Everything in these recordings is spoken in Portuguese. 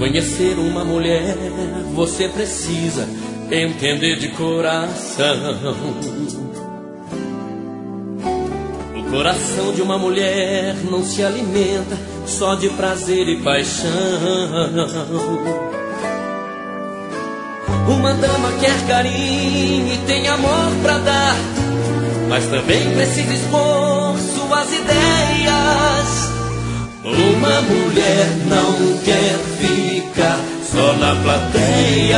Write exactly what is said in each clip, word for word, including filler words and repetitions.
conhecer uma mulher, você precisa entender de coração. O coração de uma mulher não se alimenta só de prazer e paixão. Uma dama quer carinho e tem amor pra dar, mas também precisa expor suas ideias. Uma mulher não quer ficar só na plateia.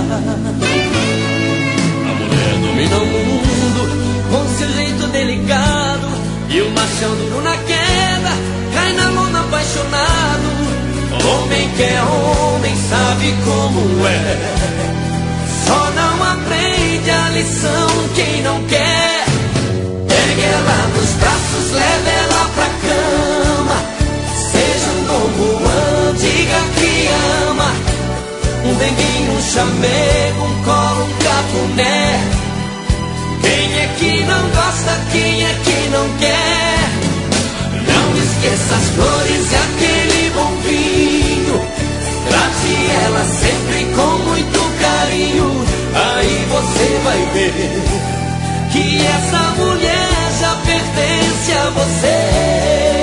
A mulher domina o mundo com seu jeito delicado, e o machão duro na queda cai na lona apaixonado. Homem que é homem sabe como é, só não aprende a lição quem não quer. Pegue ela nos braços, leve ela pra cama. Seja um Dom Juan, diga que ama. Um denguinho, um chamego, um colo, um cafuné. Quem é que não gosta, quem é que não quer? Não esqueça as flores e aquele bom vinho. Trate ela sempre com muito carinho. Aí você vai ver que essa mulher já pertence a você.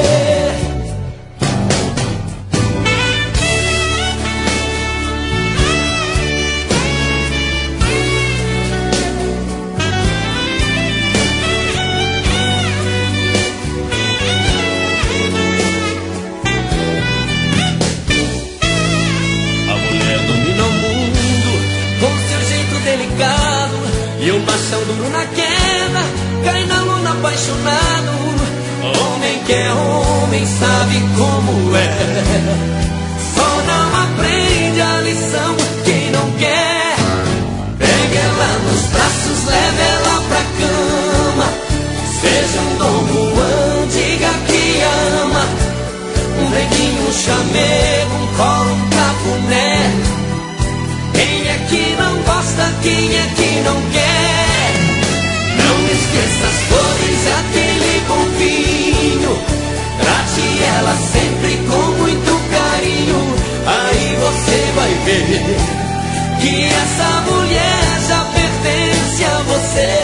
E o machão duro na queda cai na lona apaixonado. Homem que é homem sabe como é, só não aprende a lição quem não quer. Pegue ela nos braços, leve ela pra cama. Seja um Dom Juan, diga que ama. Um neguinho, um chamego, um colo, um cafuné. Quem é que não gosta, quem é que não quer? Não esqueça as flores e aquele bom vinho. Trate ela sempre com muito carinho. Aí você vai ver que essa mulher já pertence a você.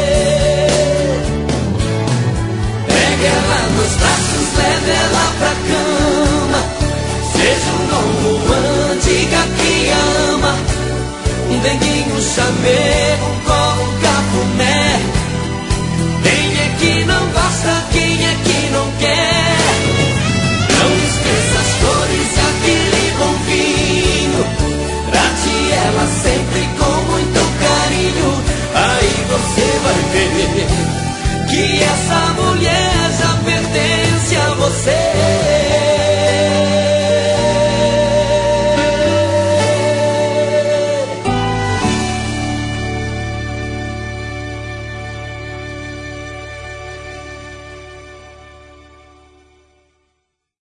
Pegue ela nos braços, leve ela pra cama. Seja um Dom Juan, diga que ama. Um denguinho, um chamego, um